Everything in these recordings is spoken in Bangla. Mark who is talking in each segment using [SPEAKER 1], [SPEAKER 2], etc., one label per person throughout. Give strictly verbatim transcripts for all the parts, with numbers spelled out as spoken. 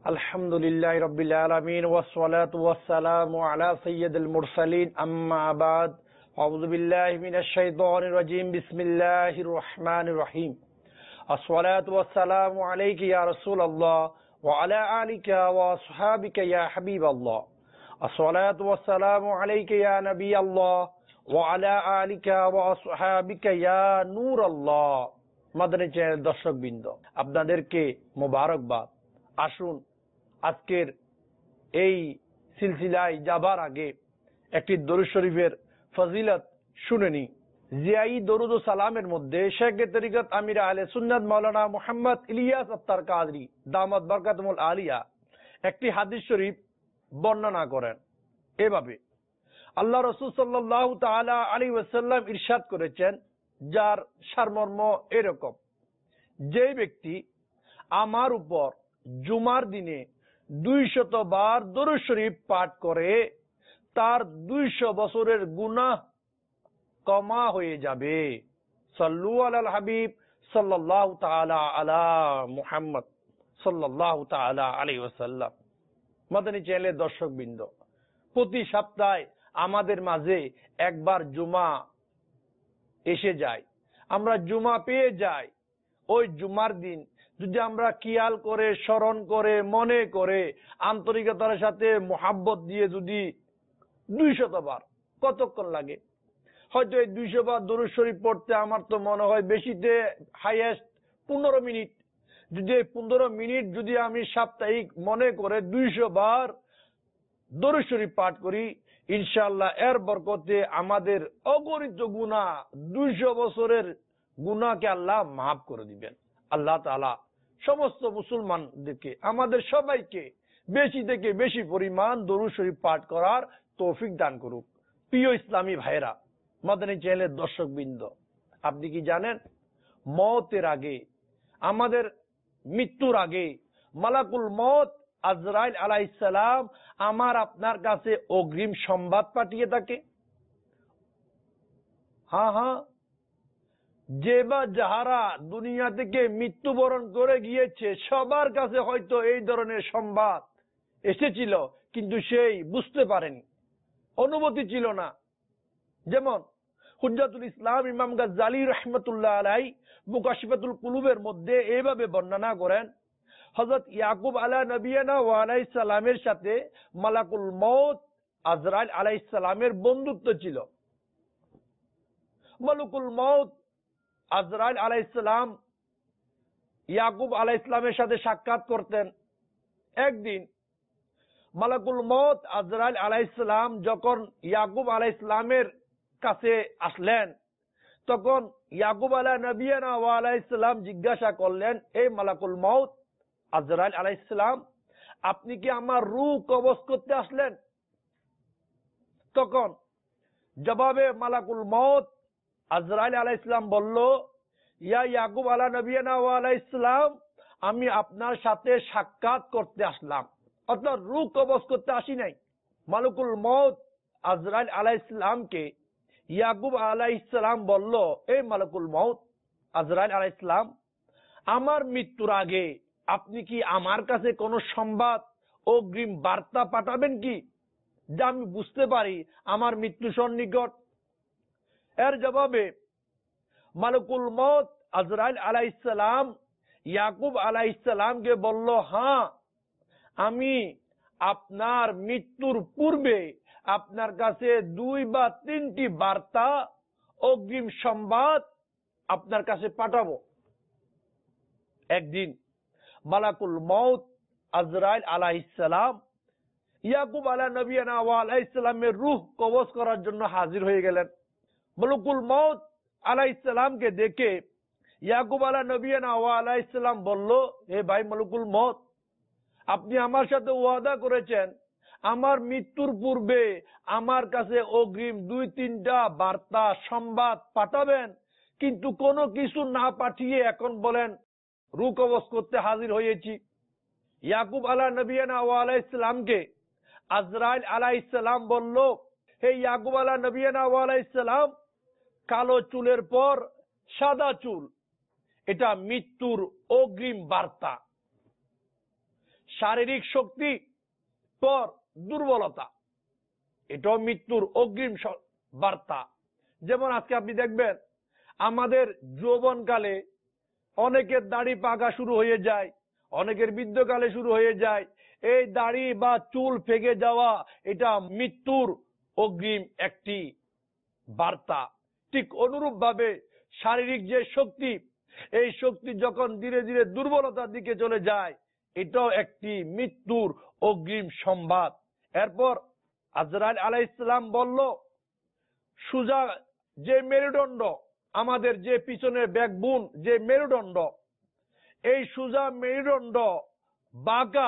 [SPEAKER 1] আলহামদুলিল্লাহি রাব্বিল আলামিন ওয়াসসালাতু ওয়াসসালামু আলা সাইয়্যিদিল মুরসালিন আম্মা বাদ আউযু বিল্লাহি মিনাশ শাইতানির রাজীম বিসমিল্লাহির রহমানির রহিম আসসালাতু ওয়াসসালামু আলাইকা ইয়া রাসূলুল্লাহ ওয়া আলা আলিকা ওয়া আসহাবিকা ইয়া হাবিবাল্লাহ আসসালাতু ওয়াসসালামু আলাইকা ইয়া নবিয়াল্লাহ ওয়া আলা আলিকা ওয়া আসহাবিকা ইয়া নূরাল্লাহ। মাদানী চ্যানেল দর্শকবৃন্দ, আপনাদেরকে মোবারকবাদ। আসুন আজকের এই সিলসিলায় যাবার আগে একটি দরুদ শরীফের ফজিলত শুনে নিই। জিয়াই দরুদ ও সালামের মধ্যে শেখ তরিকত আমির আহলে সুন্নাত মাওলানা মুহাম্মদ ইলিয়াস আত্তার কাদরি দামাত বরকাতুল আলিয়া একটি হাদিস শরীফ বর্ণনা করেন এভাবে, আল্লাহ রাসূল সাল্লাল্লাহু তাআলা আলাইহি ওয়াসাল্লাম ইরশাদ করেছেন, যার সারমর্ম এরকম: যে ব্যক্তি আমার উপর জুমার দিনে দুইশত বার দরুদ শরীফ পাঠ করে তার দুইশো বছরের গুনাহ ক্ষমা হয়ে যাবে। সাল্লু আলাল হাবিব সাল্লাল্লাহু তাআলা আলা মুহাম্মদ সাল্লাল্লাহু তাআলা আলাইহি ওয়াসাল্লাম। মাদানী চ্যানেলের দর্শকবৃন্দ, প্রতি সপ্তাহে আমাদের মাঝে একবার জুমা এসে যায়, আমরা জুমা পেয়ে যাই। ওই জুমার দিন যদি আমরা খেয়াল করে, স্মরণ করে, মনে করে, আন্তরিকতার সাথে মোহাব্বত দিয়ে যদি দুইশত বার, কতক্ষণ লাগে? হয়তো এই দুইশো বার দরুদ শরীফ পড়তে আমার তো মনে হয় বেশিতে হাইয়েস্ট পনেরো মিনিট। যদি এই পনেরো মিনিট যদি আমি সাপ্তাহিক মনে করে দুইশো বার দরুদ শরীফ পাঠ করি, ইনশাআল্লাহ এর বরকতে আমাদের অগণিত গুনাহ, দুইশো বছরের গুনাহকে আল্লাহ মাফ করে দিবেন। আল্লাহ তাআলা সমস্ত মুসলমানদেরকে, আমাদের সবাইকে বেশি থেকে বেশি পরিমাণ দরুদ শরীফ পাঠ করার তৌফিক দান করুক। প্রিয় ইসলামী ভাইরা, মাদানী চ্যানেলের দর্শকবৃন্দ, আপনি কি জানেন মওতের আগে, আমাদের মৃত্যুর আগে মালাকুল মওত আজরাইল আলাইহিস সালাম আমার আপনার কাছে অগ্রিম সংবাদ পাঠিয়ে থাকে? হ্যাঁ হ্যাঁ যে বা যাহারা দুনিয়া থেকে মৃত্যুবরণ করে গিয়েছে সবার কাছে হয়তো এই ধরনের সংবাদ এসেছিল, কিন্তু সেই বুঝতে পারেনি, অনুমতি ছিল না। যেমন হুজ্জাতুল ইসলাম ইমাম গাজ্জালী রাহমাতুল্লাহ আলাইহি মুকাশিফাতুল কুলুবের মধ্যে এইভাবে বর্ণনা করেন, হযরত ইয়াকুব আলা নবিয়ানা ওয়া আলাইহিস সালামের সাথে মালাকুল মওত আজরাইল আলাইহিস সালামের বন্ধুত্ব ছিল। মালাকুল মওত আজরাইল আলাইহিস সালাম ইয়াকুব আলাইহিস সালামের সাথে সাক্ষাৎ করতেন। একদিন মালাকুল মওত আজরাইল আলাইহিস সালাম যখন ইয়াকুব আলাইহিস সালামের কাছে আসলেন, তখন ইয়াকুব আলা নবিয়ানা ওয়া আলাইহিস সালাম জিজ্ঞাসা করলেন, এই মালাকুল মওত আজরাইল আলাইহিস সালাম, আপনি কি আমার রূহ কবজ করতে আসলেন? তখন জবাবে মালাকুল মওত আজরাইল আলাইহিস সালাম বলল, ইয়া ইয়াকুব আলা নবিয়ানা ওয়া আলাইহিস সালাম, আমি আপনার সাথে সাক্ষাৎ করতে আসলাম, অর্থাৎ রূহ কবজ করতে আসি নাই। মালাকুল মওত আজরাইল আলাইহিস সালামকে ইয়াকুব আলাইহিস সালাম বলল, এই মালাকুল মওত আজরাইল আলাইহিস সালাম, আমার মৃত্যুর আগে আপনি কি আমার কাছে কোনো সংবাদ, অগ্রিম বার্তা পাঠাবেন কি, যা আমি বুঝতে পারি আমার মৃত্যু সন্নিকট? এর জবাবে মালাকুল মওত আজরাইল আলাইহিস সালাম ইয়াকুব আলাইহিস সালামকে বলল, হ্যাঁ, আমি আপনার মৃত্যুর পূর্বে আপনার কাছে দুই বা তিনটি বার্তা, অগ্রিম সংবাদ আপনার কাছে পাঠাবো। একদিন মালাকুল মওত আজরাইল আলাইহিস সালাম ইয়াকুব আলা নবিয়ানা ওয়া আলাইহিস সালামের রূহ কবজ করার জন্য হাজির হয়ে গেলেন। মালাকুল মওত আলাইহিস সালামকে দেখে ইয়াকুব আলা নবিয়ানা ওয়া আলাইহিস সালাম বলল, হে ভাই মালাকুল মওত, আপনি আমার সাথে ওয়াদা করেছেন আমার মৃত্যুর পূর্বে আমার কাছে অগ্রিম দুই তিনটা বার্তা, সংবাদ পাঠাবেন, কিন্তু কোনো কিছু না পাঠিয়ে এখন বলেন রূহ কবজ করতে হাজির হয়েছি। ইয়াকুব আলা নবিয়ানা ওয়া আলাইহিস সালামকে আজরাইল আলাইহিস সালাম বলল, হে ইয়াকুব আলা নবিয়ানা ওয়া আলাইহিস সালাম, কালো চুলের পর সাদা চুল, এটা মৃত্যুর অগ্রিম বার্তা। শারীরিক শক্তি পর দুর্বলতা, এটাও মৃত্যুর অগ্রিম বার্তা। যেমন আজকে আপনি দেখবেন আমাদের যৌবনকালে অনেকের দাড়ি পাকা শুরু হয়ে যায়, অনেকের বৃদ্ধকালে শুরু হয়ে যায়। এই দাড়ি বা চুল ফেকে যাওয়া এটা মৃত্যুর অগ্রিম একটি বার্তা। ঠিক অনুরূপ ভাবে শারীরিক যে শক্তি, এই শক্তি যখন ধীরে ধীরে দুর্বলতার দিকে চলে যায়, এটাও একটি মৃত্যুর অগ্রিম সংবাদ। এরপর আজরাইল আলাইহিস সালাম বলল, সোজা যে মেরুদণ্ড, আমাদের যে পিছনের ব্যাকবোন যে মেরুদণ্ড, এই সোজা মেরুদণ্ড বাঁকা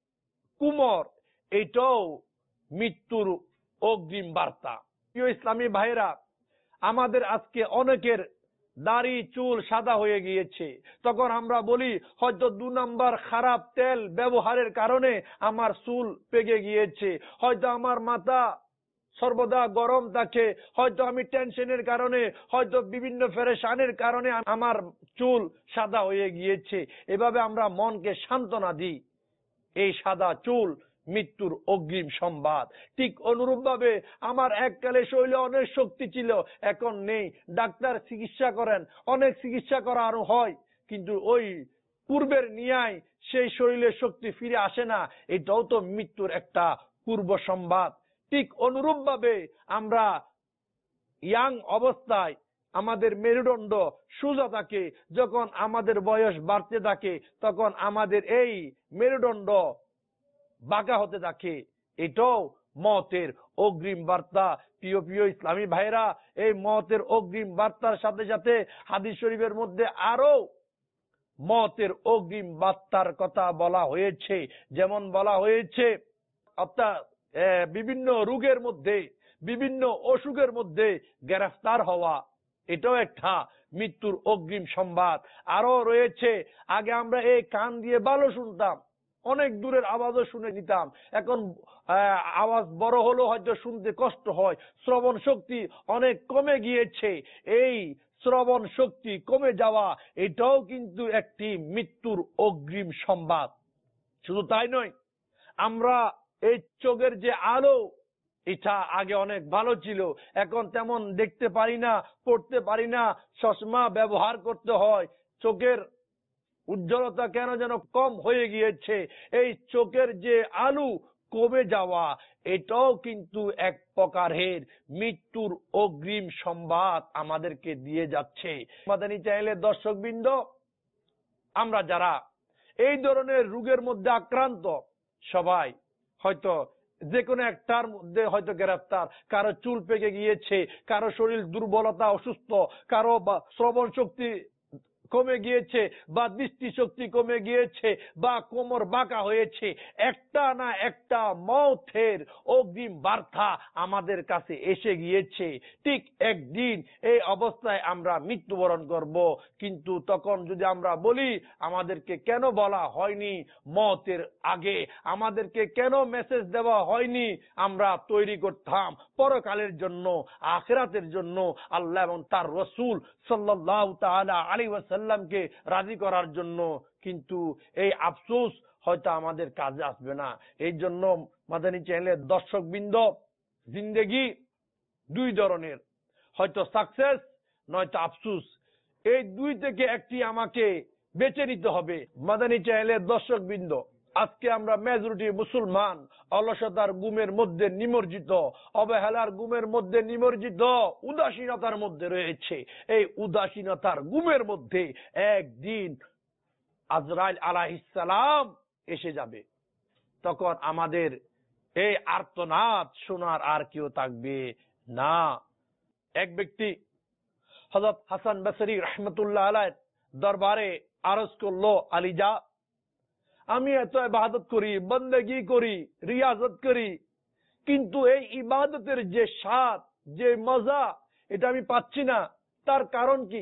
[SPEAKER 1] কুমর, এটাও মৃত্যুর অগ্রিম বার্তা। প্রিয় ইসলামী ভাইরা, আমাদের আজকে অনেকের দাড়ি চুল সাদা হয়ে গিয়েছে, তখন আমরা বলি হয়তো দু নাম্বার খারাপ তেল ব্যবহারের কারণে আমার চুল পেকে গিয়েছে, হয়তো আমার মাথা সর্বদা গরম থাকে, হয়তো আমি টেনশনের কারণে, হয়তো বিভিন্ন পেরেশানির কারণে আমার চুল সাদা হয়ে গিয়েছে। এভাবে আমরা মনকে সান্ত্বনা দিই। এই সাদা চুল মৃত্যুর অগ্রিম সংবাদ। ঠিক অনুরূপ ভাবে আমার এককালে শরীরে অনেক শক্তি ছিল, এখন নেই। ডাক্তার চিকিৎসা করেন, অনেক চিকিৎসা করা আরো হয়, কিন্তু ওই পূর্বের নিয়ায় সেই শরীরের শক্তি ফিরে আসে না, এটাও তো মৃত্যুর একটা পূর্ব সংবাদ। ঠিক অনুরূপ ভাবে আমরা ইয়াং অবস্থায় আমাদের মেরুদণ্ড সোজা থাকে, যখন আমাদের বয়স বাড়তে থাকে তখন আমাদের এই মেরুদণ্ড বাঁকা হতে থাকে, এটাও মতের অগ্রিম বার্তা। প্রিয় প্রিয় ইসলামী ভাইরা, এই মতের অগ্রিম বার্তার সাথে সাথে হাদিস শরীফের মধ্যে আরো মতের অগ্রিম বার্তার কথা বলা হয়েছে। যেমন বলা হয়েছে, অর্থাৎ বিভিন্ন রোগের মধ্যে, বিভিন্ন অসুখের মধ্যে গ্রেফতার হওয়া, এটাও একটা মৃত্যুর অগ্রিম সংবাদ। আরো রয়েছে, আগে আমরা এই কান দিয়ে ভালো শুনতাম, অনেক দূরের আওয়াজও শুনে নিতাম, এখন আওয়াজ বড় হলো হয়তো শুনতে কষ্ট হয়, শ্রবণ শক্তি অনেক কমে গিয়েছে। এই শ্রবণ শক্তি কমে যাওয়া, এটাও কিন্তু একটি মৃত্যুর অগ্রিম সংবাদ। শুধু তাই নয়, আমরা এই চোখের যে আলো, এটা আগে অনেক ভালো ছিল, এখন তেমন দেখতে পারি না, পড়তে পারি না, চশমা ব্যবহার করতে হয়। চোখের উজ্জ্বলতা কেন যেন কম হয়ে গিয়েছে। এই চোখের যে আলো কমে যাওয়া, এটাও কিন্তু এক প্রকারের মৃত্যুর অগ্রিম সংবাদ আমাদেরকে দিয়ে যাচ্ছে। মাদানী চ্যানেলের দর্শকবৃন্দ, আমরা যারা এই ধরনের রোগের মধ্যে আক্রান্ত, সবাই হয়তো যে কোনো একটার মধ্যে হয়তো গ্রেফতার। কারো চুল পেকে গিয়েছে, কারো শরীর দুর্বলতা, অসুস্থ, কারো শ্রবণ শক্তি কমে গিয়েছে, বা দৃষ্টি শক্তি কমে গিয়েছে, বা কোমর বাঁকা হয়েছে। একটা না একটা মৌতের অগ্রিম বার্তা আমাদের কাছে এসে গিয়েছে। ঠিক একদিন এই অবস্থায় আমরা মৃত্যুবরণ করব। কিন্তু তখন যদি আমরা বলি, আমাদেরকে কেন বলা হয়নি মৌতের আগে, আমাদেরকে কেন মেসেজ দেওয়া হয়নি, আমরা তৈরি করতাম পরকালের জন্য, আখিরাতের জন্য, আল্লাহ এবং তার রাসূল সাল্লাল্লাহু তাআলা আলাইহি ওয়াসাল্লামকে রাজি করার জন্য। কিন্তু এই আফসোস হয়তো আমাদের কাজে আসবে না। এই জন্য মাদানী চ্যানেলের দর্শকবৃন্দ, জিন্দেগি দুই ধরনের, হয়তো সাকসেস নয়তো আফসোস। এই দুই থেকে একটি আমাকে বেছে নিতে হবে। মাদানী চ্যানেলের দর্শকবৃন্দ, আজকে আমরা মেজরিটি মুসলমান অলসতার গুমের মধ্যে নিমজ্জিত, অবহেলার গুমের মধ্যে নিমজ্জিত, উদাসীনতার মধ্যে রয়েছে। এই উদাসীনতার গুমের মধ্যে একদিন আজরাইল আলাইহিস সালাম এসে যাবে, তখন আমাদের এই আর্তনাদ শোনার আর কেউ থাকবে না। এক ব্যক্তি হযরত হাসান বসরি রাহমাতুল্লাহ আলাইহি দরবারে আরজ করলো, আলীজা, আমি এত ইবাদত করি, বন্দেগী করি, রিয়াজত করি, কিন্তু এই ইবাদতের যে স্বাদ, যে মজা, এটা আমি পাচ্ছি না, তার কারণ কি?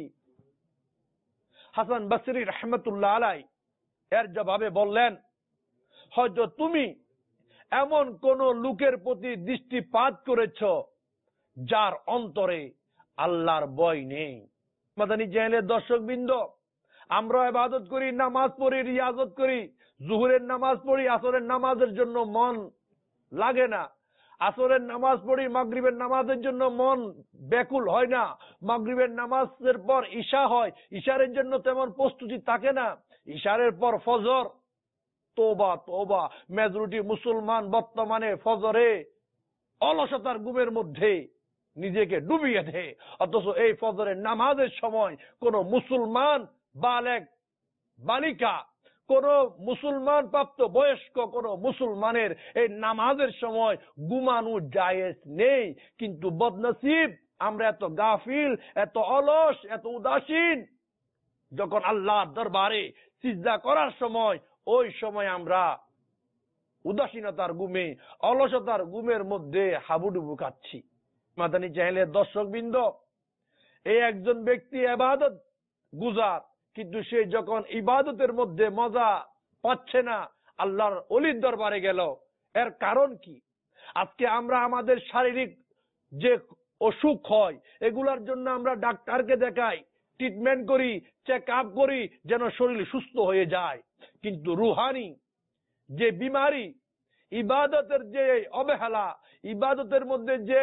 [SPEAKER 1] হাসান বসরি রাহমাতুল্লাহ আলাইহি এর জবাবে বললেন, হয়তো তুমি এমন কোন লোকের প্রতি দৃষ্টিপাত করেছ যার অন্তরে আল্লাহর ভয় নেই। মাদানী চ্যানেলের দর্শকবৃন্দ, আমরা ইবাদত করি, নামাজ পড়ি, রিয়াজত করি, জোহরের নামাজ পড়ি, আসরের নামাজের জন্য মন লাগে না, আসরের নামাজ পড়ি, মাগরিবের নামাজের জন্য মন ব্যাকুল হয় না, মাগরিবের নামাজের পর ঈশা হয়, ঈশারের জন্য তেমন প্রস্তুতি থাকে না, ঈশারের পর ফজর। তোবা তোবা, মেজরিটি মুসলমান বর্তমানে ফজরে অলসতার ঘুমের মধ্যে নিজেকে ডুবিয়ে দেয়। অথচ এই ফজরের নামাজের সময় কোন মুসলমান বালেগ বালিকা, কোন মুসলমান প্রাপ্ত বয়স্ক কোন মুসলমানের এই নামাজের সময় ঘুমানো জায়েজ নেই। কিন্তু বদনসিব আমরা এত গাফিল, এত অলস, এত উদাসীন, যখন আল্লাহর দরবারে সিজদা করার সময় ওই সময় আমরা উদাসীনতার ঘুমে, অলসতার ঘুমের মধ্যে হাবুডুবু খাচ্ছি। মাদানী চ্যানেলের দর্শক বৃন্দ, এই একজন ব্যক্তি ইবাদত গুজার, কিন্তু সে যখন ইবাদতের মধ্যে মজা পাচ্ছে না, আল্লাহর ওলির দরবারে গেল। এর কারণ কি? আজকে আমরা আমাদের শারীরিক যে অসুখ হয় এগুলার জন্য আমরা ডাক্তারকে দেখাই, ট্রিটমেন্ট করি, চেক আপ করি যেন শরীর সুস্থ হয়ে যায়। কিন্তু রুহানি যে বিমারি, ইবাদতের যে অবহেলা, ইবাদতের মধ্যে যে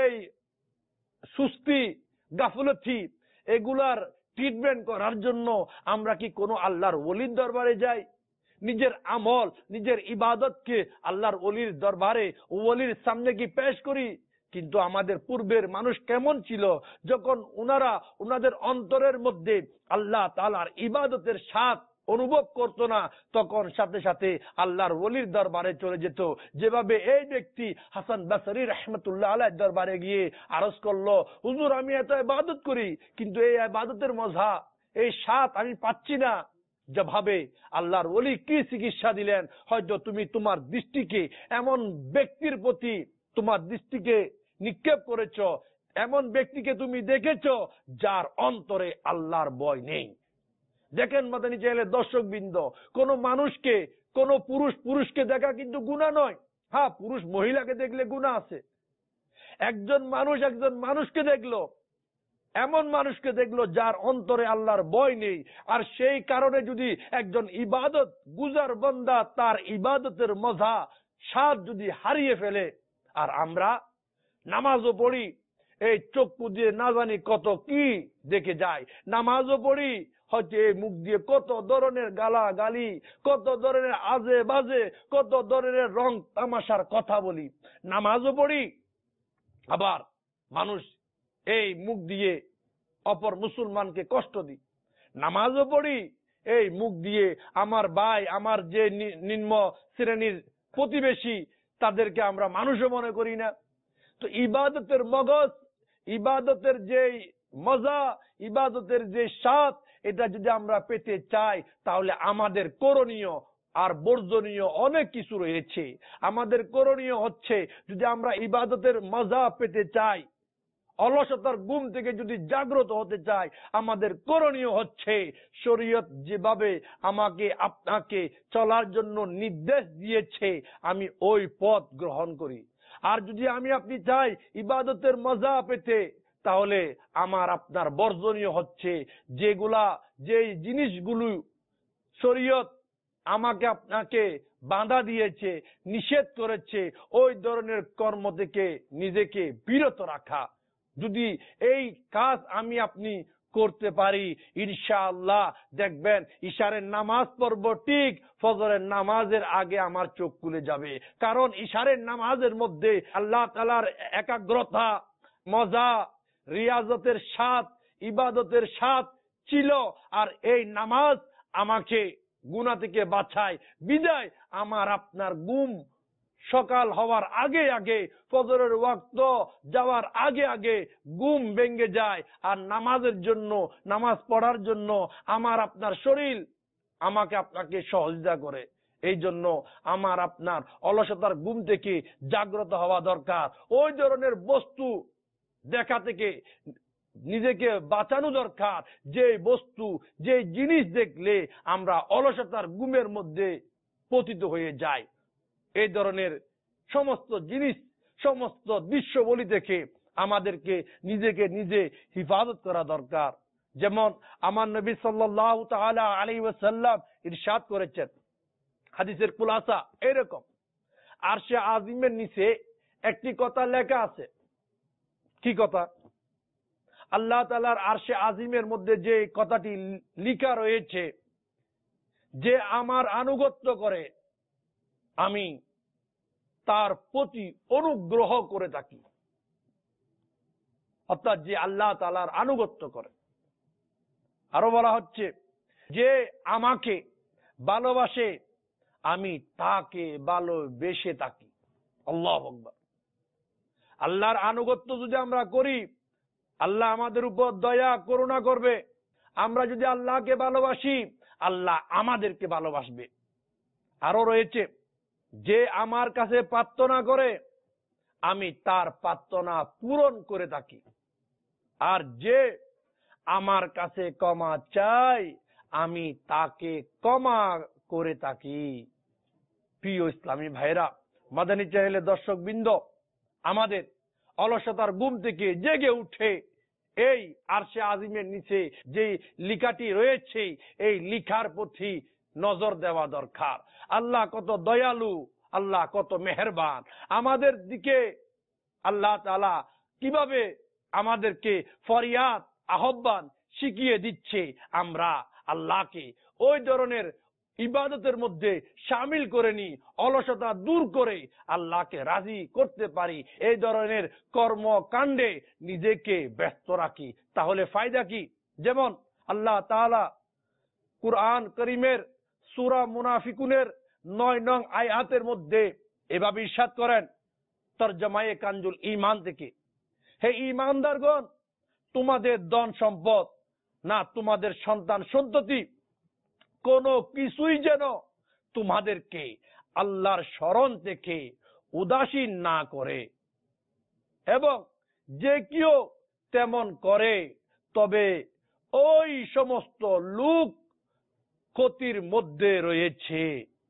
[SPEAKER 1] সুস্তি, গাফলতি, এগুলার ট্রিটমেন্ট করার জন্য আমরা কি কোনো আল্লাহর ওলির দরবারে যাই? নিজের আমল, নিজের ইবাদতকে আল্লাহর ওলির দরবারে, ওলির সামনে কি পেশ করি? কিন্তু আমাদের পূর্বের মানুষ কেমন ছিল? যখন উনারা উনাদের অন্তরের মধ্যে আল্লাহ তাআলার ইবাদতের স্বাদ অনুভব করতো না, তখন সাথে সাথে আল্লাহর ওলির দরবারে চলে যেত। যেভাবে এই ব্যক্তি হাসান বসরি রাহমাতুল্লাহ আলাইহির দরবারে গিয়ে আরজ করলো, হুজুর আমি এত ইবাদত করি কিন্তু এই ইবাদতের মজা, এই স্বাদ আমি পাচ্ছি না। যেভাবে আল্লাহর ওলি কি চিকিৎসা দিলেন, হয়তো তুমি তোমার দৃষ্টিকে এমন ব্যক্তির প্রতি তোমার দৃষ্টিকে নিক্ষেপ করেছো, এমন ব্যক্তিকে তুমি দেখেছো যার অন্তরে আল্লাহর ভয় নেই। দেখেন মাদানী চ্যানেলের দর্শক বৃন্দ, কোন মানুষকে, কোন পুরুষ পুরুষকে দেখা কিন্তু গুনাহ নয়। হ্যাঁ, পুরুষ মহিলাকে দেখলে গুনাহ আছে। একজন মানুষ একজন মানুষকে দেখলো, এমন মানুষকে দেখলো যার অন্তরে আল্লাহর ভয় নেই, আর সেই কারণে যদি একজন ইবাদত গুজার বান্দা তার ইবাদতের মজা, স্বাদ যদি হারিয়ে ফেলে, আর আমরা নামাজও পড়ি, এই চক্ষু দিয়ে না জানি কত কি দেখে যায়, নামাজও পড়ি, হয়তো এই মুখ দিয়ে কত ধরনের গালা গালি, কত ধরনের আজে বাজে, কত ধরনের রং তামাশার কথা বলি, নামাজও পড়ি, আবার মানুষ এই মুখ দিয়ে অপর মুসলমানকে কষ্ট দিই, নামাজও পড়ি, এই মুখ দিয়ে আমার ভাই, আমার যে নিম্ন শ্রেণীর প্রতিবেশী, তাদেরকে আমরা মানুষও মনে করি না। তো ইবাদতের মগজ, ইবাদতের যে মজা, ইবাদতের যে স্বাদ, এটা যদি আমরা পেতে চাই তাহলে আমাদের করণীয় আর বর্জনীয় অনেক কিছু রয়েছে। আমাদের করণীয় হচ্ছে, যদি আমরা ইবাদতের মজা পেতে চাই, অলসতার ঘুম থেকে যদি জাগ্রত হতে চাই, আমাদের করণীয় হচ্ছে শরীয়ত যেভাবে আমাকে আপনাকে চলার জন্য নির্দেশ দিয়েছে আমি ওই পথ গ্রহণ করি। আর যদি আমি আপনি চাই ইবাদতের মজা পেতে, তাহলে আমার আপনার বর্জনীয় হচ্ছে যেগুলা, যে জিনিসগুলো শরীয়ত আমাকে আপনাকে বাধা দিয়েছে, নিষেধ করেছে, ওই ধরনের কর্ম থেকে নিজেকে বিরত রাখা। যদি এই কাজ আমি আপনি করতে পারি, ইনশাআল্লাহ দেখবেন ইশারের নামাজ পড়ব ঠিক, ফজরের নামাজের আগে আমার চোখ খুলে যাবে। কারণ ইশারের নামাজের মধ্যে আল্লাহ তাআলার একাগ্রতা, মজা, রিয়াজতের স্বাদ, ইবাদতের স্বাদ ছিল। আর এই নামাজ আমাকে গুনাহ থেকে বাঁচায়, বিদায় আমার আপনার ঘুম সকাল হওয়ার আগে আগে, ফজরের ওয়াক্ত যাওয়ার আগে আগে ঘুম ভেঙে যায়। আর নামাজের জন্য, নামাজ পড়ার জন্য আমার আপনার শরীর আমাকে আপনাকে সহযোগিতা করে। এই জন্য আমার আপনার অলসতার ঘুম থেকে জাগ্রত হওয়া দরকার। ওই ধরনের বস্তু দেখা থেকে নিজেকে বাঁচানো দরকার, যে বস্তু, যে জিনিস দেখলে আমরা অলসতার ঘুমের মধ্যে পতিত হয়ে যাই। এই ধরনের সমস্ত জিনিস, সমস্ত দৃশ্যবলী থেকে আমাদেরকে নিজেকে নিজে হিফাজত করা দরকার। যেমন আমার নবী সাল্লাল্লাহু তাআলা আলাইহি ওয়াসাল্লাম ইরশাদ করেছেন, হাদিসের খুলাসা এরকম, আরশে আজিমের নিচে একটি কথা লেখা আছে। কি কথা? আল্লাহ তাআলার আরশে আজিমের মধ্যে যে কথাটি লেখা রয়েছে, যে আমার আনুগত্য করে আমি তার প্রতি অনুগ্রহ করে থাকি। অর্থাৎ যে আল্লাহ তাআলার আনুগত্য করে। আরো বলা হচ্ছে, যে আমাকে ভালোবাসে আমি তাকে ভালোবেসে থাকি। আল্লাহু আকবার। আল্লাহর আনুগত্য যদি আমরা করি, আল্লাহ আমাদের উপর দয়া করুণা করবে। আমরা যদি আল্লাহকে ভালোবাসি, আল্লাহ আমাদেরকে ভালোবাসবে। আরো রয়েছে, যে আমার কাছে প্রার্থনা করে আমি তার প্রার্থনা পূরণ করে থাকি। আর যে আমার কাছে ক্ষমা চাই আমি তাকে ক্ষমা করে থাকি। প্রিয় ইসলামী ভাইরা, মাদানী চ্যানেলের দর্শক বৃন্দ, আমাদের অলসতার ঘুম থেকে জেগে উঠে এই আরশে আজিমের নিচে যে লিখাটি রয়েছে, এই লিখার প্রতি নজর দেওয়া দরকার। আল্লাহ কত দয়ালু, আল্লাহ কত মেহেরবান। আমাদের দিকে আল্লাহ তাআলা কিভাবে আমাদেরকে ফরিয়াদ আহ্বান শিখিয়ে দিচ্ছে, আমরা আল্লাহকে ওই ধরনের ইবাদতের মধ্যে শামিল করে নি, অলসতা দূর করে আল্লাহকে রাজি করতে পারি, এই ধরনের কর্মকাণ্ডে নিজেকে ব্যস্ত রাখি। তাহলে ফায়দা কি? যেমন আল্লাহ তাআলা কুরআন করিমের সূরা মুনাফিকুনের নয় নং আয়াতের মধ্যে এভাবে ইরশাদ করেন, তরজমায়ে কানজুল ঈমান থেকে, হে ঈমানদারগণ, তোমাদের ধন সম্পদ না তোমাদের সন্তান সন্ততি কোনো কিছুই যেন তোমাদেরকে আল্লাহর স্মরণ থেকে উদাসীন না করে, এবং যে কেউ তেমন করে তবে ওই সমস্ত লোক ক্ষতির মধ্যে রয়েছে।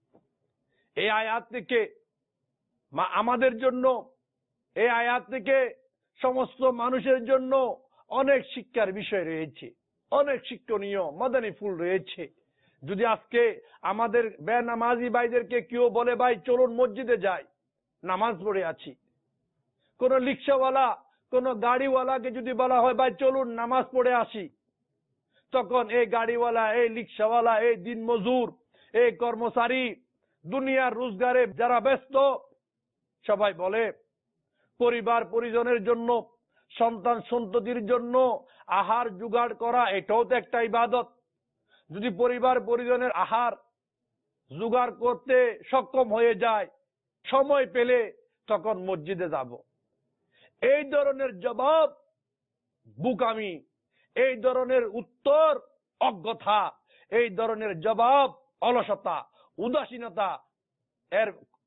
[SPEAKER 1] এই আয়াত থেকে আমাদের জন্য, এই আয়াত থেকে সমস্ত মানুষের জন্য অনেক শিক্ষার বিষয় রয়েছে, অনেক শিক্ষণীয় মাদানী ফুল রয়েছে। যদি আজকে আমাদের বেনামাজি ভাইদেরকে কেউ বলে, ভাই চলুন মসজিদে যাই, নামাজ পড়ে আছি। কোন রিক্সাওয়ালা, কোন গাড়িওয়ালাকে যদি বলা হয়, ভাই চলুন নামাজ পড়ে আসি, তখন এই গাড়িওয়ালা, এই রিক্সাওয়ালা, এই দিনমজুর, এই কর্মচারী, দুনিয়ার রোজগারে যারা ব্যস্ত, সবাই বলে পরিবার পরিজনের জন্য, সন্তান সন্ততির জন্য আহার জোগাড় করা এটাও তো একটা ইবাদত। যদি পরিবার পরিজনের আহার জোগাড় করতে সক্ষম হয়ে যায়, সময় পেলে তখন মসজিদে যাব। এই ধরনের জবাব বুকামি, এই ধরনের উত্তর অজ্ঞতা, এই ধরনের জবাব অলসতা, উদাসীনতা, এর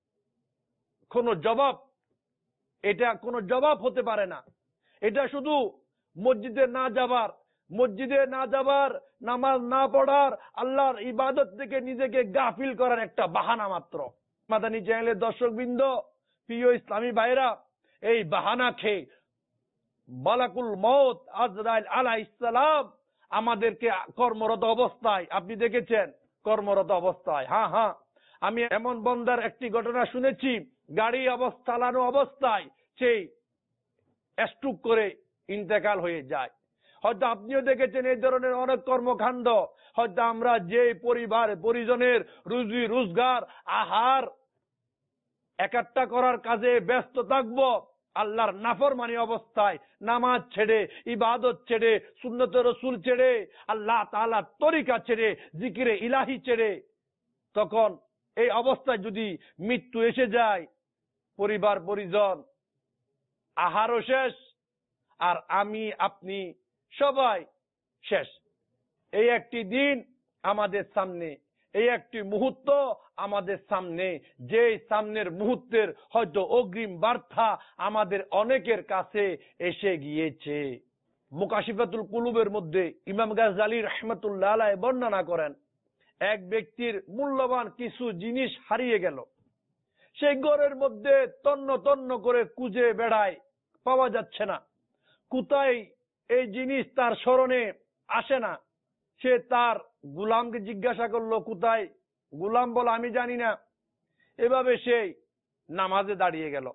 [SPEAKER 1] কোন জবাব, এটা কোনো জবাব হতে পারে না। এটা শুধু মসজিদে না যাবার, মসজিদে না যাবার, নামাজ না পড়ার, আল্লাহর ইবাদত থেকে নিজেকে গাফিল করার একটা বাহানা মাত্র। মাদানী চ্যানেলের দর্শকবৃন্দ, প্রিয় ইসলামী ভাইরা, এই বাহানা খেয়ে মালাকুল মউত আজরাইল আলাইহিস সালাম আমাদেরকে কর্মরত অবস্থায়, আপনি দেখেছেন কর্মরত অবস্থায়, হ্যাঁ হ্যাঁ আমি এমন বন্দার একটি ঘটনা শুনেছি, গাড়ি অবস্থা চালানো অবস্থায় সেই স্ট্রোক করে ইন্তেকাল হয়ে যায়। হয়তো আপনিও দেখেছেন এই ধরনের অনেক কর্মকাণ্ড। হয়তো আমরা যে পরিবার পরিজনের রুজি রোজগার আহার একাট্টা করার কাজে ব্যস্ত থাকবো, আল্লাহর নাফরমানি অবস্থায় নামাজ ছেড়ে, ইবাদত ছেড়ে, সুন্নতে রসুল ছেড়ে, আল্লাহ তাআলার তরিকা ছেড়ে, জিকিরে ইলাহি ছেড়ে, তখন এই অবস্থায় যদি মৃত্যু এসে যায়, পরিবার পরিজন আহারও শেষ, আর আমি আপনি সবাই শেষ। এই একটি দিন আমাদের সামনে, এই একটি মুহূর্ত আমাদের সামনে, যে সামনের মুহূর্তের হয়তো অগ্রিম বার্তা আমাদের অনেকের কাছে এসে গিয়েছে। মুকাশিফাতুল কুলুবের মধ্যে ইমাম গাজ্জালী রাহমাতুল্লাহ আলাইহি বর্ণনা করেন, এক ব্যক্তির মূল্যবান কিছু জিনিস হারিয়ে গেল। সেই ঘরের মধ্যে তন্ন তন্ন করে খুঁজে বেড়ায়, পাওয়া যাচ্ছে না। কোথায় এই জিনিস তার স্মরণে আসে না, সে তার গুলামকে জিজ্ঞাসা করলো কোথায়, গুলাম বলে আমি জানি না। এভাবে সে নামাজে দাঁড়িয়ে গেল।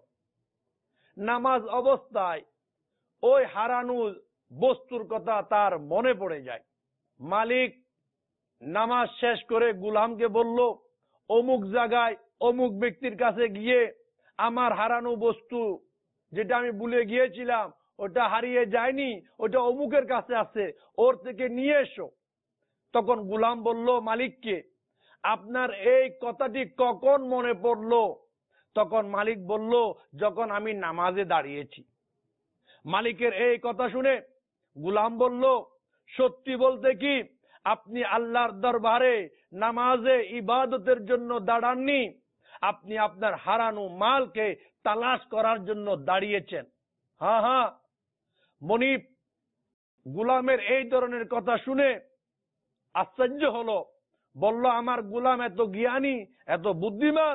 [SPEAKER 1] নামাজ অবস্থায় ওই হারানো বস্তুর কথা তার মনে পড়ে যায়। মালিক নামাজ শেষ করে গুলামকে বলল, অমুক জায়গায় অমুক ব্যক্তির কাছে গিয়ে আমার হারানো বস্তু যেটা আমি ভুলে গিয়েছিলাম ওটা হারিয়ে যায়নি, ওটা অমুকের কাছে আছে, ওর থেকে নিয়ে এসো। তখন গুলাম বলল মালিককে, আপনার এই কথাটি কখন মনে পড়লো? তখন মালিক বলল, যখন আমি নামাজে দাঁড়িয়েছি। মালিকের এই কথা শুনে গুলাম বলল, সত্যি বলতে কি আপনি আল্লাহর দরবারে নামাজে ইবাদতের জন্য দাঁড়াননি, আপনি আপনার হারানো মালকে তালাশ করার জন্য দাঁড়িয়েছেন? হ্যাঁ হ্যাঁ। মনিব গুলামের এই ধরনের কথা শুনে আশ্চর্য হলো, বলল আমার গুলাম এত জ্ঞানী, এত বুদ্ধিমান,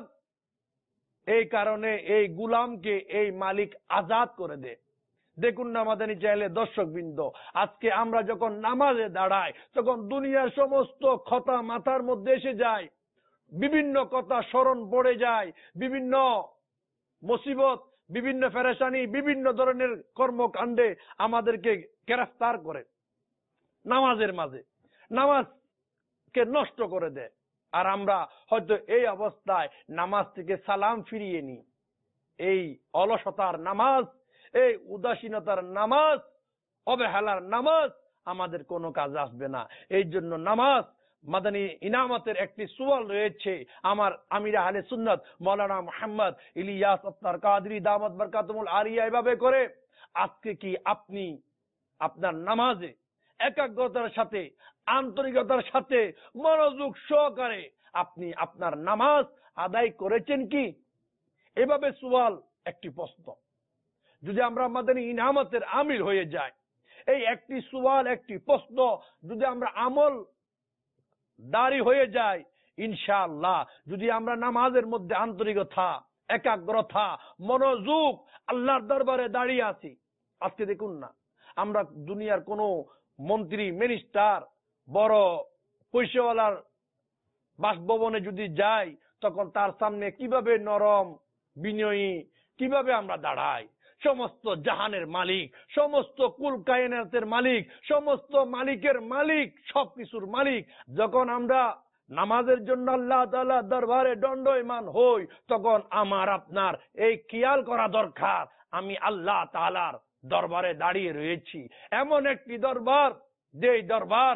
[SPEAKER 1] এই কারণে এই গুলামকে এই মালিক আজাদ করে দেয়। দেখুন না মাদানী চাইলে দর্শক বৃন্দ, আজকে আমরা যখন নামাজে দাঁড়াই তখন দুনিয়ার সমস্ত কথা মাথার মধ্যে এসে যায়, বিভিন্ন কথা স্মরণ পড়ে যায়, বিভিন্ন মুসিবত, বিভিন্ন পেরেশানি, বিভিন্ন ধরনের কর্মকাণ্ডে আমাদেরকে গ্রেফতার করে নামাজের মাঝে, নামাজকে নষ্ট করে দেয়। আর আমরা হয়তো এই অবস্থায় নামাজ থেকে সালাম ফিরিয়ে নিই। এই অলসতার নামাজ, এই উদাসীনতার নামাজ, অবহেলার নামাজ আমাদের কোনো কাজে আসবে না। এই জন্য নামাজ মাদানী ইনামতের একটি সুয়াল রয়েছে, আমার আমির আহলে সুন্নাত মাওলানা মুহাম্মদ ইলিয়াস আত্তার কাদরি দামাত বরকাতুল আলিয়া এভাবে করে, আজকে কি আপনি আপনার নামাজে একাগ্রতার সাথে, আন্তরিকতার সাথে, মনোযোগ সহকারে আপনি আপনার নামাজ আদায় করেছেন কি? এভাবে সুয়াল একটি প্রশ্ন। যদি আমরা মাদানী ইনামতের আমিল হয়ে যাই, এই একটি সুয়াল একটি প্রশ্ন যদি আমরা আমল দাঁড়ি হয়ে যায়, ইনশাআল্লাহ যদি আমরা নামাজের মধ্যে আন্তরিকতা, একাগ্রতা, মনোযোগ আল্লাহর দরবারে দাঁড়িয়ে আছি। আজকে দেখুন না, আমরা দুনিয়ার কোন মন্ত্রী, মিনিস্টার, বড় পয়সাওয়ালার বাসভবনে যদি যাই, তখন তার সামনে কিভাবে নরম বিনয়ী কিভাবে আমরা দাঁড়াই। সমস্ত জাহানের মালিক, সমস্ত কুল কায়নাতের মালিক, সমস্ত মালিকের মালিক, সবকিছুর মালিক যখন আমরা নামাজের জন্য আল্লাহ তাআলা দরবারে দণ্ডায়মান হই, তখন আমার আপনার এই খেয়াল করা দরকার, আমি আল্লাহ তাআলার দরবারে দাঁড়িয়ে রয়েছি। এমন একটি দরবার, যে দরবার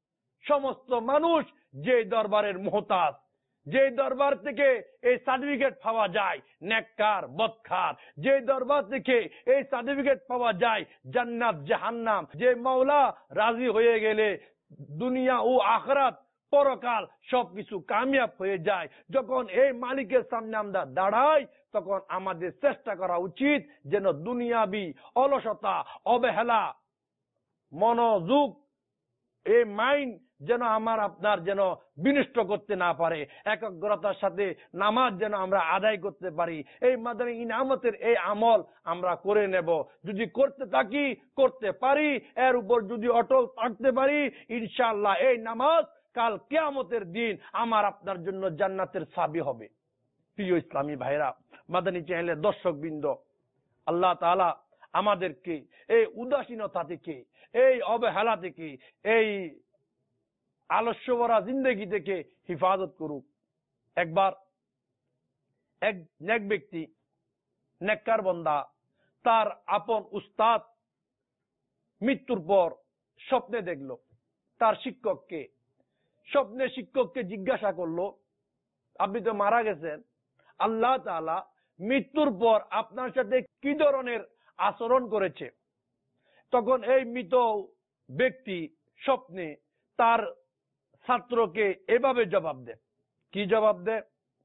[SPEAKER 1] সমস্ত মানুষ যে দরবারের মুহতাজ, যে দরবার থেকে এই সার্টিফিকেট পাওয়া যায় নেককার বদকার, যে দরবার থেকে এই সার্টিফিকেট পাওয়া যায় জান্নাত জাহান্নাম, যে মাওলা রাজি হয়ে গেলে দুনিয়া ও আখিরাত পরকাল সবকিছু কামিয়াব হয়ে যায়। যখন এই মালিকের সামনে আমরা দাঁড়াই, তখন আমাদের চেষ্টা করা উচিত যেন দুনিয়াবি অলসতা, অবহেলা, মনোযোগ, এই মাইন্ড যেন আমার আপনার যেন বিনষ্ট করতে না পারে। একাগ্রতার সাথে নামাজ যেন আমরা আদায় করতে পারি। এই মাদানী ইনামতের এই আমল আমরা করে নেব। যদি করতে থাকি, করতে পারি, এর উপর যদি অটল থাকতে পারি, ইনশাআল্লাহ এই নামাজ কাল কিয়ামতের দিন আমার আপনার জন্য জান্নাতের সাবি হবে। প্রিয় ইসলামী ভাইরা, মাদানী চ্যানেলের দর্শক বৃন্দ, আল্লাহ তাআলা আমাদেরকে এই উদাসীনতা থেকে, এই অবহেলা থেকে, এই আলস্য ভরা জিন্দেগি থেকে হিফাজত করুক। একবার এক নেক ব্যক্তি, নেককার বান্দা, তার আপন উস্তাদ মৃত্যুর পর স্বপ্নে দেখলো তার শিক্ষককে। স্বপ্নে শিক্ষককে জিজ্ঞাসা করলো, আপনি তো মারা গেছেন, আল্লাহ তাআলা মৃত্যুর পর আপনার সাথে কি ধরনের আচরণ করেছে? তখন এই মৃত ব্যক্তি স্বপ্নে তার ছাত্রকে এভাবে জবাব দেয়। কি জবাব দেয়?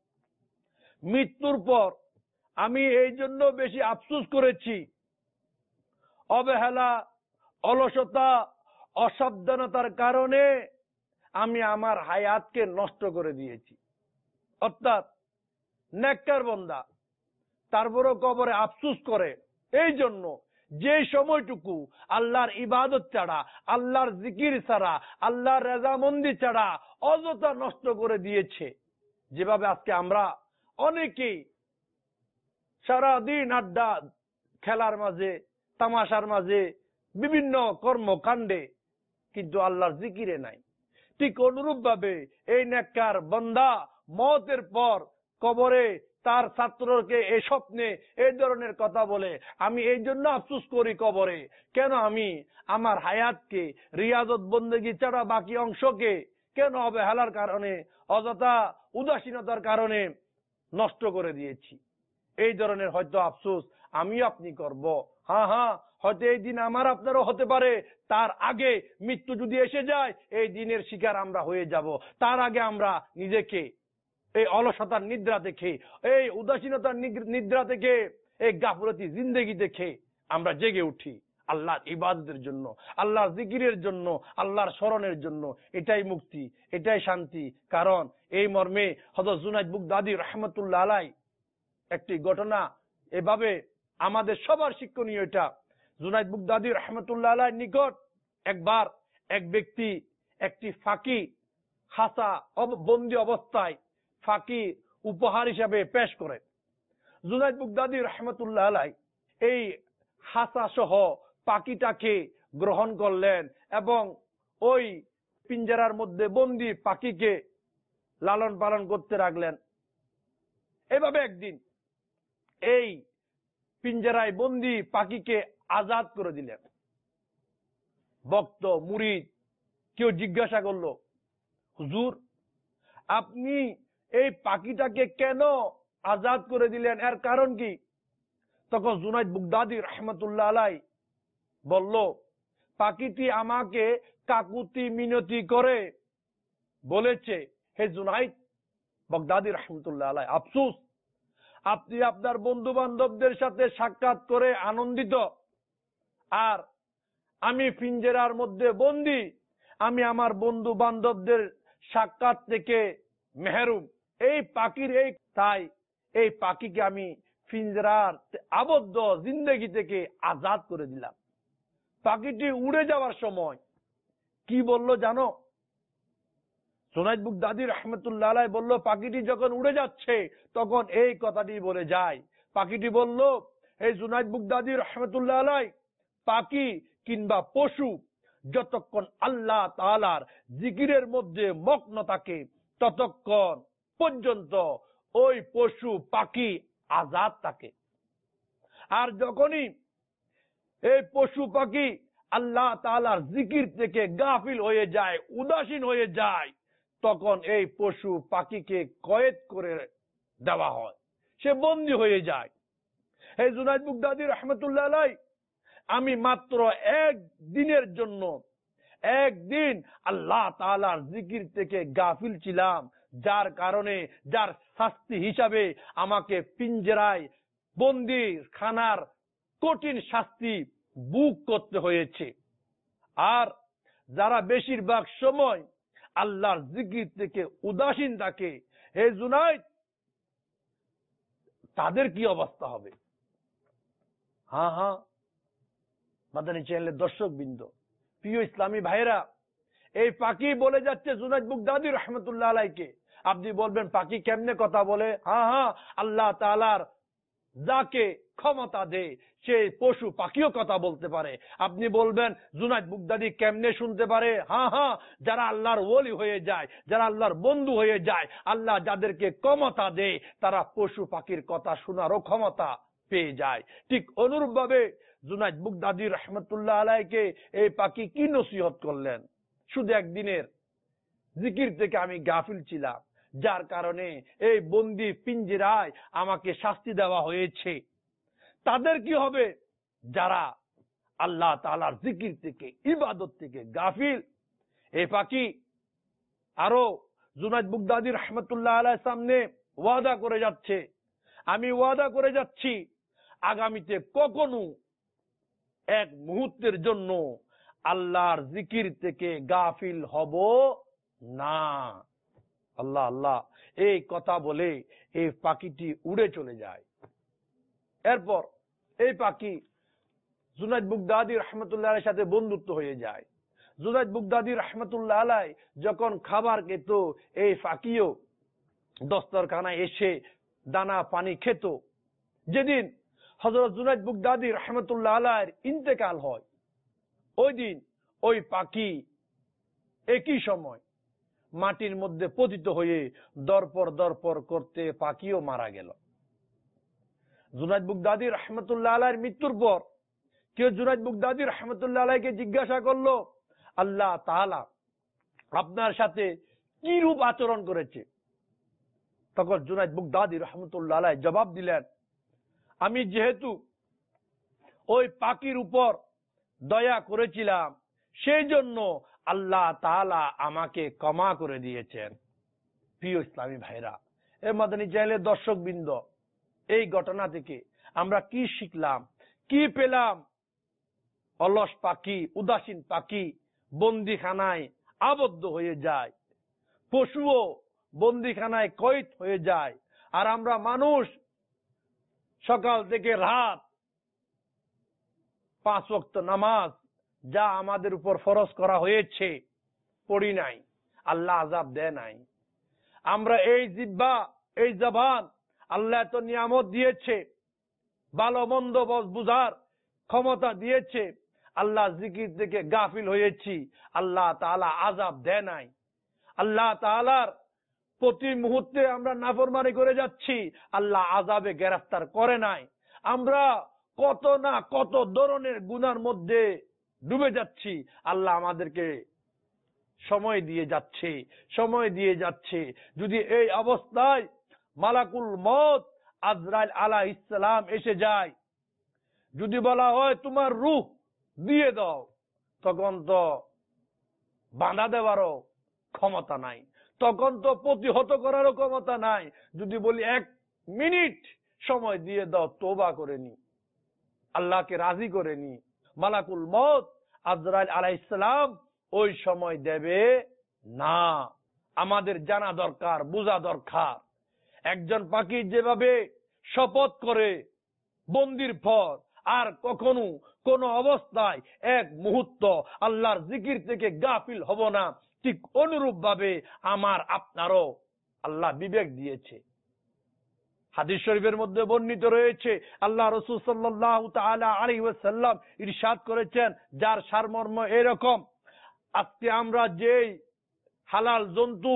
[SPEAKER 1] মৃত্যুর পর আমি এই জন্য বেশি আফসোস করেছি, অবহেলা, অলসতা, অসাবধানতার কারণে আমি আমার হায়াতকে নষ্ট করে দিয়েছি। অর্থাৎ নেককার বান্দা তারপরও কবরে আফসোস করে এই জন্য যে সময়টুকু আল্লাহর ইবাদত ছাড়া, আল্লাহর জিকির ছাড়া, আল্লাহর রেজামন্দি ছাড়া অযথা নষ্ট করে দিয়েছে। যেভাবে আজকে আমরা অনেকেই সারাদিন আড্ডা, খেলার মাঝে, তামাশার মাঝে, বিভিন্ন কর্মকাণ্ডে, কিন্তু আল্লাহর জিকিরে নাই। ঠিক অনুরূপ ভাবে এই নেককার বান্দা মওতের পর কবরে তার ছাত্রকে এই স্বপ্নে এই ধরনের কথা বলে, আমি এই জন্য আফসোস করি কবরে, কেন আমি আমার হায়াতকে রিয়াজত বন্দেগী ছাড়া বাকি অংশকে কেন অবহেলার কারণে, অযথা উদাসীনতার কারণে নষ্ট করে দিয়েছি। এই ধরনের হয়তো আফসোস আমি আপনি করব। হ্যাঁ হ্যাঁ হয়তো এই দিন আমার আপনারও হতে পারে। তার আগে মৃত্যু যদি এসে যায়, এই দিনের শিকার আমরা হয়ে যাব। তার আগে আমরা নিজেকে এই অলসতার নিদ্রা থেকে, এই উদাসীনতার নিদ্রা থেকে, এই গাফলতি জিন্দেগি দেখে আমরা জেগে উঠি আল্লাহর ইবাদতের জন্য, আল্লাহর জিকিরের জন্য, আল্লাহর স্মরণের জন্য। এটাই মুক্তি, এটাই শান্তি। কারণ এই মর্মে হযরত জুনাইদ বাগদাদী রাহমাতুল্লাহ আলাইহি একটি ঘটনা এভাবে আমাদের সবার শিক্ষণীয়। এটা জুনাইদ বাগদাদী রাহমাতুল্লাহ আলাইহির নিকট একবার এক ব্যক্তি একটি ফাঁকি খাসা বন্দী অবস্থায় ফাঁকি উপহার হিসাবে পেশ করে। জুনাইদ বাগদাদী রাহমাতুল্লাহ আলাইহি এই খাসা সহ পাখিটাকে গ্রহণ করলেন এবং ওই পিঞ্জরার মধ্যে বন্দী পাখিকে লালন পালন করতে লাগলেন। এভাবে একদিন এই পিঞ্জরায় বন্দী পাখিকে আজাদ করে দিলেন। ভক্ত মুরিদ কেউ জিজ্ঞাসা করলো, হুজুর আপনি এই পাখিটাকে কেন আজাদ করে দিলেন, এর কারণ কি? তখন জুনাইদ বাগদাদী রাহমাতুল্লাহ আলাইহি বলল, পাখিটি আমাকে কাকুতি মিনতি করে বলেছে, হে জুনাইদ বাগদাদী রাহমাতুল্লাহ আলাইহি, আফসোস আপনি আপনার বন্ধু বান্ধবদের সাথে সাক্ষাৎ করে আনন্দিত, আর আমি পিঞ্জরার মধ্যে বন্দী, আমি আমার বন্ধু বান্ধবদের সাক্ষাৎ থেকে মেহরুম। এই পাখির এই তাই এই পাখিকে আমি পিঞ্জরার আবদ্ধ জিন্দেগি থেকে আজাদ করে দিলাম। পাখিটি উড়ে যাওয়ার সময় কি বলল জানো? জুনাইদ বাগদাদী রাহমাতুল্লাহ আলাইহি বলল, পাখিটি যখন উড়ে যাচ্ছে তখন এই কথাটি বলে যায়। পাখিটি বলল, এই জুনাইদ বাগদাদী রাহমাতুল্লাহ আলাইহি, পাখি কিংবা পশু যতক্ষণ আল্লাহ তাআলার জিকিরের মধ্যে মগ্ন থাকে ততক্ষণ পর্যন্ত ওই পশু পাখি আজাদ থাকে। আর যখনই এই পশু পাখি আল্লাহ তাআলার জিকির থেকে গাফিল হয়ে যায়, উদাসীন হয়ে যায়, তখন এই পশু পাখিকে কয়েদ করে দেওয়া হয়, সে বন্দী হয়ে যায়। এই জুনাইদ বাগদাদী রাহমাতুল্লাহ আলাইহি, আমি মাত্র এক দিনের জন্য একদিন আল্লাহ তাআলার জিকির থেকে গাফিল ছিলাম, যার কারণে, যার শাস্তি হিসাবে আমাকে পিঞ্জরায় বন্দী খানার কঠিন শাস্তি বুক করতে হয়েছে। আর যারা বেশিরভাগ সময় আল্লাহর জিকির থেকে উদাসীন থাকে, হে জুনাইদ, তাদের কি অবস্থা হবে? হ্যাঁ হ্যাঁ মাদানী চ্যানেলের দর্শক বৃন্দ, প্রিয় ইসলামী ভাইরা, এই পাখি বলে যাচ্ছে জুনাইদ বাগদাদী রাহমাতুল্লাহ আলাইহিকে। আপনি বলবেন পাখি কেমনে কথা বলে? হ্যাঁ হ্যাঁ আল্লাহ তাআলার যাকে ক্ষমতা দেয় সেই পশু পাখিও কথা বলতে পারে। আপনি বলবেন জুনাইদ বাগদাদী কেমনে শুনতে পারে? হ্যাঁ হ্যাঁ যারা আল্লাহর ওলি হয়ে যায়, যারা আল্লাহর বন্ধু হয়ে যায়, আল্লাহ যাদেরকে ক্ষমতা দেয়, তারা পশু পাখির কথা শোনারও ক্ষমতা পেয়ে যায়। ঠিক অনুরূপ ভাবে জুনাইদ বাগদাদী রাহমাতুল্লাহ আলাইহিকে এই পাখি কি নসিহত করলেন? শুধু একদিনের জিকির থেকে আমি গাফিল ছিলাম, যার কারণে এই বন্দী পিঞ্জরায় আমাকে শাস্তি দেওয়া হয়েছে। তাদের কি হবে যারা আল্লাহ তাআলার জিকির থেকে, ইবাদত থেকে গাফিল? এই পাখি আরো জুনাইদ বাগদাদী রাহমাতুল্লাহ আলাইহির সামনে ওয়াদা করে যাচ্ছে, আমি ওয়াদা করে যাচ্ছি আগামীতে কখনো এক মুহূর্তের জন্য আল্লাহর জিকির থেকে গাফিল হব না। আল্লাহ আল্লাহ এই কথা বলে এই পাখিটি উড়ে চলে যায়। এরপর এই পাখি জুনাইদ বুগদাদি রহমতুল্লাহ আলাইহির সাথে বন্ধুত্ব হয়ে যায়। জুনাইদ বুগদাদি রহমতুল্লাহ আলাইহি যখন খাবার খেত, এই ফাকিও দস্তরখানায় এসে দানা পানি খেত। যেদিন হযরত জুনাইদ বুগদাদি রহমতুল্লাহ আলাইহির ইন্তেকাল হয়, ওই দিন ওই পাখি একই সময় মাটির মধ্যে পতিত হয়ে দরপর দরপর করতে পাখিও মারা গেল। জুনাইদ বুগদাদি রহমতুল্লাহ আলাইহির মৃত্যুর পর কেউ জুনাইদ বুগদাদি রহমতুল্লাহ আলাইহিকে জিজ্ঞাসা করলো, আল্লাহ তাআলা আপনার সাথে কি রূপ আচরণ করেছে? তখন জুনাইদ বুগদাদি রহমতুল্লাহ আলাইহি জবাব দিলেন, আমি যেহেতু ওই পাখির উপর দয়া করেছিলাম, সেই জন্য আল্লাহ তাআলা আমাকে ক্ষমা করে দিয়েছেন। প্রিয় ইসলামী ভাইরা, এ মাদানী চ্যানেলের দর্শকবৃন্দ, এই ঘটনা থেকে আমরা কি শিখলাম, কি পেলাম? অলস পাখি, উদাসীন পাখি বন্দিখানায় আবদ্ধ হয়ে যায়, পশুও বন্দিখানায় কয়েদ হয়ে যায়, আর আমরা মানুষ সকাল থেকে রাত পাঁচ ওয়াক্ত নামাজ যা আমাদের উপর ফরজ করা হয়েছে পড়ি নাই, আল্লাহ আযাব দেয় নাই। আমরা এই জিহ্বা, এই জবান আল্লাহ এত নিয়ামত দিয়েছে, ভালো মন্দ বুঝার ক্ষমতা দিয়েছে, আল্লাহ জিকির থেকে গাফিল হয়েছি, আল্লাহ তাআলা আযাব দেয় নাই। আল্লাহ তাআলার প্রতি মুহূর্তে আমরা নাফরমানি করে যাচ্ছি, আল্লাহ আযাবে গ্রেফতার করে নাই। আমরা কত না কত ধরনের গুনার মধ্যে ডুবে যাচ্ছি, আল্লাহ আমাদেরকে সময় দিয়ে যাচ্ছে, সময় দিয়ে যাচ্ছে। যদি এই অবস্থায় মালাকুল মউত আজরাইল আলাইহিস সালাম এসে যায়, যদি বলা হয় তোমার রূহ দিয়ে দাও, তখন তো বাধা দেওয়ারও ক্ষমতা নাই, তখন তো প্রতিহত করারও ক্ষমতা নাই। যদি বলি এক মিনিট সময় দিয়ে দাও, তওবা করে নি, আল্লাহকে রাজি করে নি, মালাকুল মউত আজরাইল আলাইহিস সালাম ওই সময় দেবে না। আমাদের জানা দরকার, বোঝা দরকার। একজন পাখি যেভাবে শপথ করে বন্দির পর আর কখনো কোন অবস্থায় এক মুহূর্ত আল্লাহর জিকির থেকে গাফিল হব না, ঠিক অনুরূপ ভাবে আমার আপনারও আল্লাহ বিবেক দিয়েছে। হাদিস শরীফের মধ্যে বর্ণিত রয়েছে, আল্লাহ রাসূল সাল্লাল্লাহু তাআলা আলাইহি ওয়াসাল্লাম ইরশাদ করেছেন, যার সারমর্ম এরকম, আজকে আমরা যেই হালাল জন্তু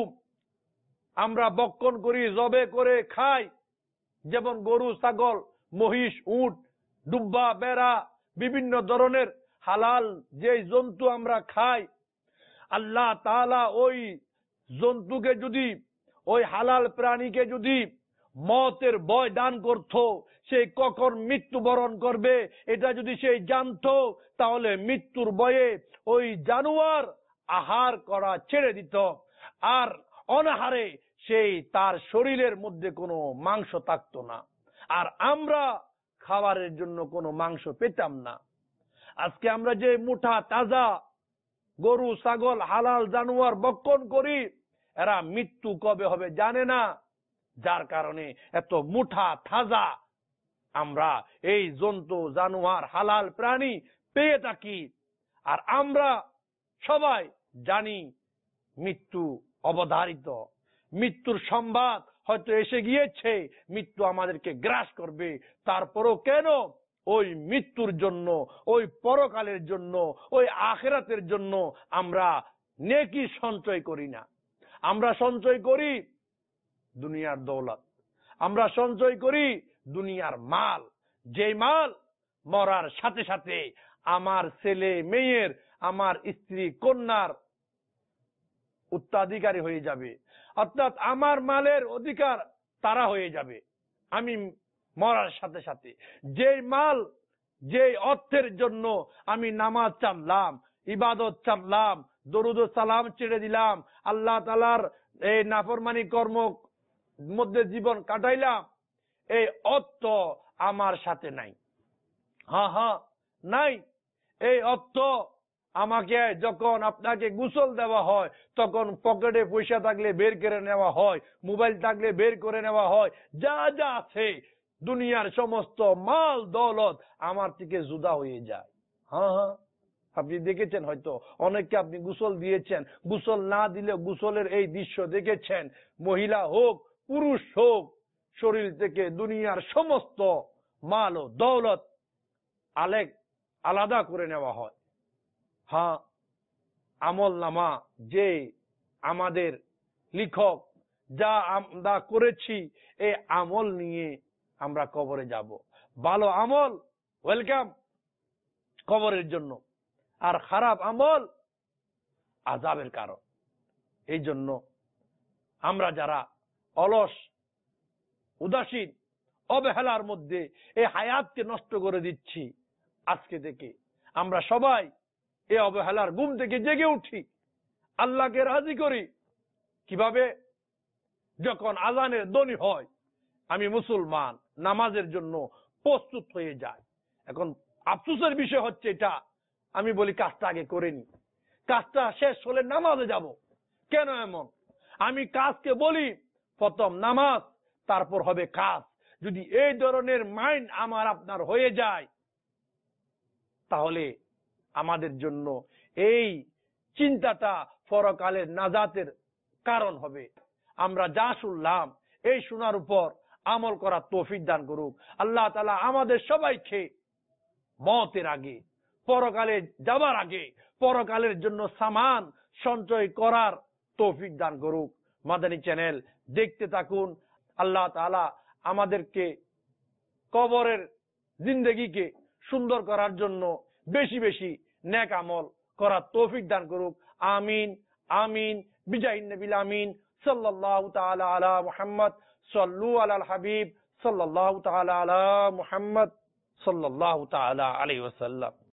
[SPEAKER 1] আমরা বক্ষণ করি, জবে করে খাই, যেমন গরু, ছাগল, মহিষ, উট, দুব্বা, বেড়া, বিভিন্ন ধরনের হালাল যেই জন্তু আমরা খাই, আল্লাহ তাআলা ওই জন্তুকে যদি, ওই হালাল প্রাণীকে যদি মতের ভয় দান করত, সে কখন মৃত্যুবরণ করবে এটা যদি সে জানতো, তাহলে মৃত্যুর ভয়ে ওই জানোয়ার আহার করা ছেড়ে দিত, আর অনাহারে সেই তার শরীরের মধ্যে কোনো মাংস থাকতো না, আর আমরা খাবারের জন্য কোনো মাংস পেতাম না। আজকে আমরা যে মুঠা তাজা গরু, ছাগল, হালাল জানোয়ার বক্ষণ করি, এরা মৃত্যু কবে হবে জানে না, যার কারণে এত মুঠা তাজা আমরা এই জন্তু, জানোয়ার, হালাল প্রাণী পেয়ে থাকি। আর আমরা সবাই জানি মৃত্যু অবধারিত, মৃত্যুর সংবাদ হয়তো এসে গিয়েছে, মৃত্যু আমাদেরকে গ্রাস করবে। তারপরও কেন ওই মৃত্যুর জন্য, ওই পরকালের জন্য, ওই আখিরাতের জন্য আমরা নেকি সঞ্চয় করি না? আমরা সঞ্চয় করি দুনিয়ার দৌলত, আমরা সঞ্চয় করি দুনিয়ার মাল, যে মাল মরার সাথে সাথে আমার ছেলে মেয়ের, আমার স্ত্রী কন্যার উত্তরাধিকারী হয়ে যাবে, অর্থাৎ আমার মালের অধিকার তারা হয়ে যাবে আমি মরার সাথে সাথে। যে মাল, যে অর্থের জন্য আমি নামাজ চাললাম, ইবাদত চাললাম, দরুদ ও সালাম ছেড়ে দিলাম, আল্লাহ তাআলার এই নাফরমানি কর্ম মধ্যে জীবন কাটাইলাম, এই অর্থ আমার সাথে নাই। হ্যাঁ হ্যাঁ নাই। এই অর্থ আমাকে যখন আপনাকে গোসল দেওয়া হয়, তখন পকেটে পয়সা থাকলে বের করে নেওয়া হয়, মোবাইল থাকলে বের করে নেওয়া হয়, যা যা আছে দুনিয়ার সমস্ত মাল দৌলত আমার থেকে জুদা হয়ে যায়। হ্যাঁ হ্যাঁ, আপনি দেখেছেন হয়তো অনেককে আপনি গোসল দিয়েছেন, গোসল না দিলে গোসলের এই দৃশ্য দেখেছেন, মহিলা হোক পুরুষ হোক, শরীর থেকে দুনিয়ার সমস্ত মাল ও দৌলত আলেক আলাদা করে নেওয়া হয়। হ্যাঁ, আমল নামা যে আমাদের লিখক যা আমরা করেছি এই আমল নিয়ে আমরা কবরে যাব। ভালো আমল ওয়েলকাম কবরের জন্য, আর খারাপ আমল আযাবের কারণ। এই জন্য আমরা যারা অলস, উদাসীন, অবহেলার মধ্যে এই হায়াতকে নষ্ট করে দিচ্ছি, আজকে থেকে আমরা সবাই এই অবহেলার ঘুম থেকে জেগে উঠি, আল্লাহকে রাজি করি। কিভাবে? যখন আযানের ধ্বনি হয় আমি মুসলমান নামাজের জন্য প্রস্তুত হয়ে যাই। এখন আফসোসের বিষয় হচ্ছে এটা, আমি বলি কাজটা আগে করিনি, কাজটা শেষ হলে নামাজে যাব। কেন এমন? আমি কাজকে বলি প্রথম নামাজ, তারপর হবে কাজ। যদি এই ধরনের মাইন্ড আমার আপনার হয়ে যায়, তাহলে আমাদের জন্য এই চিন্তাটা পরকালের নাজাতের কারণ হবে। আমরা যা শুনলাম এই শোনার উপর আমল করার তৌফিক দান করুক আল্লাহ তাআলা আমাদের সবাইকে। মওতের আগে, পরকালে যাবার আগে, পরকালের জন্য সামান সঞ্চয় করার তৌফিক দান করুক। মাদানী চ্যানেল দেখতে থাকুন। আল্লাহ তাআলা আমাদেরকে কবরের জিন্দেগিকে সুন্দর করার জন্য বেশি বেশি নেক আমল করার তৌফিক দান করুক। আমিন আমিন বিজাহিন নবিল আমিন সাল্লাল্লাহু তাআলা আলা মুহাম্মদ সাল্লু আলাল হাবিব সাল্লাল্লাহু তাআলা আলা মুহাম্মদ সাল্লাল্লাহু তাআলা আলাইহি ওয়াসাল্লাম।